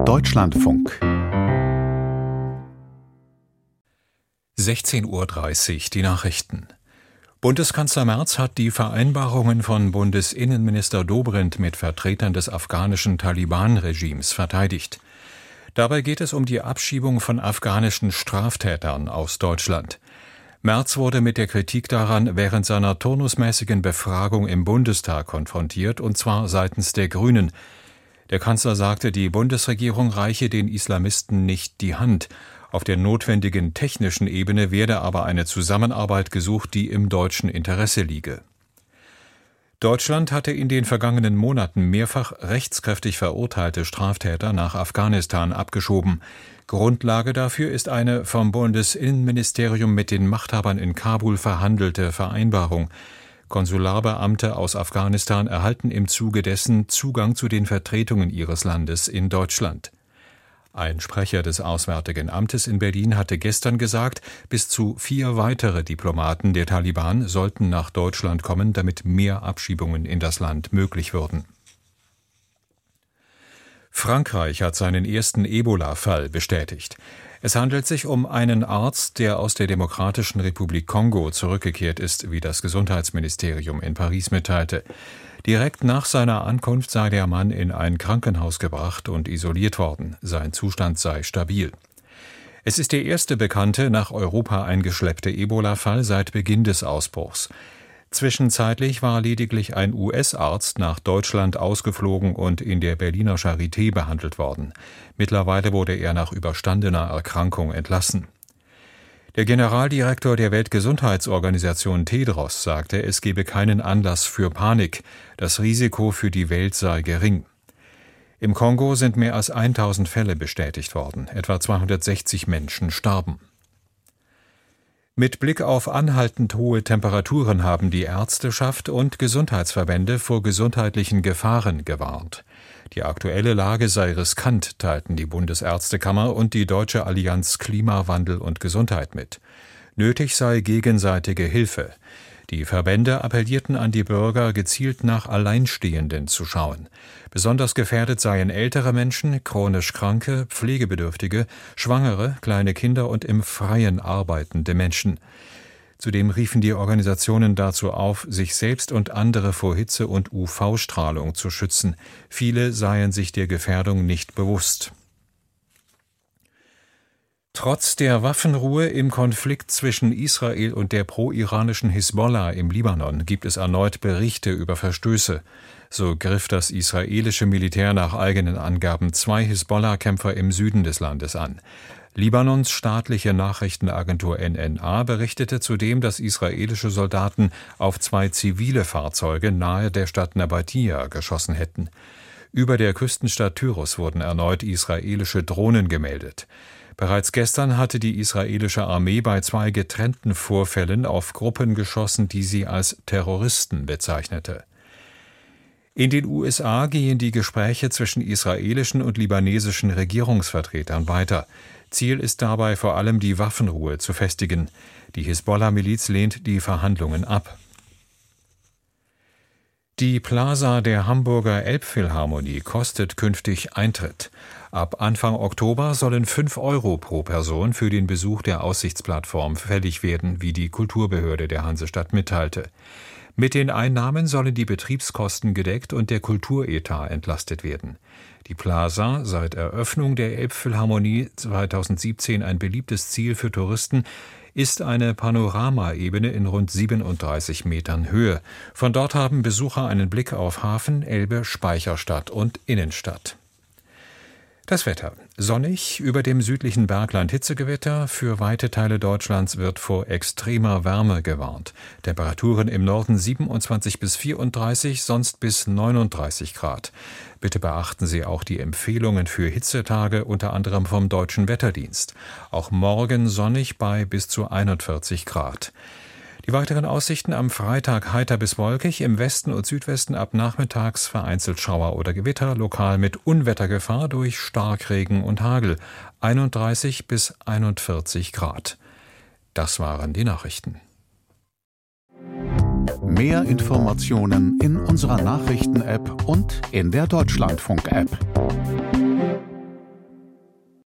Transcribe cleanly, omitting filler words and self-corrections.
Deutschlandfunk 16:30 Uhr, die Nachrichten. Bundeskanzler Merz hat die Vereinbarungen von Bundesinnenminister Dobrindt mit Vertretern des afghanischen Taliban-Regimes verteidigt. Dabei geht es um die Abschiebung von afghanischen Straftätern aus Deutschland. Merz wurde mit der Kritik daran während seiner turnusmäßigen Befragung im Bundestag konfrontiert, und zwar seitens der Grünen. Der Kanzler sagte, die Bundesregierung reiche den Islamisten nicht die Hand. Auf der notwendigen technischen Ebene werde aber eine Zusammenarbeit gesucht, die im deutschen Interesse liege. Deutschland hatte in den vergangenen Monaten mehrfach rechtskräftig verurteilte Straftäter nach Afghanistan abgeschoben. Grundlage dafür ist eine vom Bundesinnenministerium mit den Machthabern in Kabul verhandelte Vereinbarung. Konsularbeamte aus Afghanistan erhalten im Zuge dessen Zugang zu den Vertretungen ihres Landes in Deutschland. Ein Sprecher des Auswärtigen Amtes in Berlin hatte gestern gesagt, bis zu 4 weitere Diplomaten der Taliban sollten nach Deutschland kommen, damit mehr Abschiebungen in das Land möglich würden. Frankreich hat seinen ersten Ebola-Fall bestätigt. Es handelt sich um einen Arzt, der aus der Demokratischen Republik Kongo zurückgekehrt ist, wie das Gesundheitsministerium in Paris mitteilte. Direkt nach seiner Ankunft sei der Mann in ein Krankenhaus gebracht und isoliert worden. Sein Zustand sei stabil. Es ist der erste bekannte, nach Europa eingeschleppte Ebola-Fall seit Beginn des Ausbruchs. Zwischenzeitlich war lediglich ein US-Arzt nach Deutschland ausgeflogen und in der Berliner Charité behandelt worden. Mittlerweile wurde er nach überstandener Erkrankung entlassen. Der Generaldirektor der Weltgesundheitsorganisation Tedros sagte, es gebe keinen Anlass für Panik. Das Risiko für die Welt sei gering. Im Kongo sind mehr als 1000 Fälle bestätigt worden. Etwa 260 Menschen starben. Mit Blick auf anhaltend hohe Temperaturen haben die Ärzteschaft und Gesundheitsverbände vor gesundheitlichen Gefahren gewarnt. Die aktuelle Lage sei riskant, teilten die Bundesärztekammer und die Deutsche Allianz Klimawandel und Gesundheit mit. Nötig sei gegenseitige Hilfe. Die Verbände appellierten an die Bürger, gezielt nach Alleinstehenden zu schauen. Besonders gefährdet seien ältere Menschen, chronisch Kranke, Pflegebedürftige, Schwangere, kleine Kinder und im Freien arbeitende Menschen. Zudem riefen die Organisationen dazu auf, sich selbst und andere vor Hitze und UV-Strahlung zu schützen. Viele seien sich der Gefährdung nicht bewusst. Trotz der Waffenruhe im Konflikt zwischen Israel und der pro-iranischen Hisbollah im Libanon gibt es erneut Berichte über Verstöße. So griff das israelische Militär nach eigenen Angaben 2 Hisbollah-Kämpfer im Süden des Landes an. Libanons staatliche Nachrichtenagentur NNA berichtete zudem, dass israelische Soldaten auf 2 zivile Fahrzeuge nahe der Stadt Nabatia geschossen hätten. Über der Küstenstadt Tyros wurden erneut israelische Drohnen gemeldet. Bereits gestern hatte die israelische Armee bei 2 getrennten Vorfällen auf Gruppen geschossen, die sie als Terroristen bezeichnete. In den USA gehen die Gespräche zwischen israelischen und libanesischen Regierungsvertretern weiter. Ziel ist dabei vor allem, die Waffenruhe zu festigen. Die Hisbollah-Miliz lehnt die Verhandlungen ab. Die Plaza der Hamburger Elbphilharmonie kostet künftig Eintritt. Ab Anfang Oktober sollen 5 € pro Person für den Besuch der Aussichtsplattform fällig werden, wie die Kulturbehörde der Hansestadt mitteilte. Mit den Einnahmen sollen die Betriebskosten gedeckt und der Kulturetat entlastet werden. Die Plaza, seit Eröffnung der Elbphilharmonie 2017 ein beliebtes Ziel für Touristen, ist eine Panoramaebene in rund 37 Metern Höhe. Von dort haben Besucher einen Blick auf Hafen, Elbe, Speicherstadt und Innenstadt. Das Wetter. Sonnig, über dem südlichen Bergland Hitzegewitter. Für weite Teile Deutschlands wird vor extremer Wärme gewarnt. Temperaturen im Norden 27 bis 34, sonst bis 39 Grad. Bitte beachten Sie auch die Empfehlungen für Hitzetage, unter anderem vom Deutschen Wetterdienst. Auch morgen sonnig bei bis zu 41 Grad. Die weiteren Aussichten am Freitag heiter bis wolkig, im Westen und Südwesten ab nachmittags vereinzelt Schauer oder Gewitter, lokal mit Unwettergefahr durch Starkregen und Hagel, 31 bis 41 Grad. Das waren die Nachrichten. Mehr Informationen in unserer Nachrichten-App und in der Deutschlandfunk-App.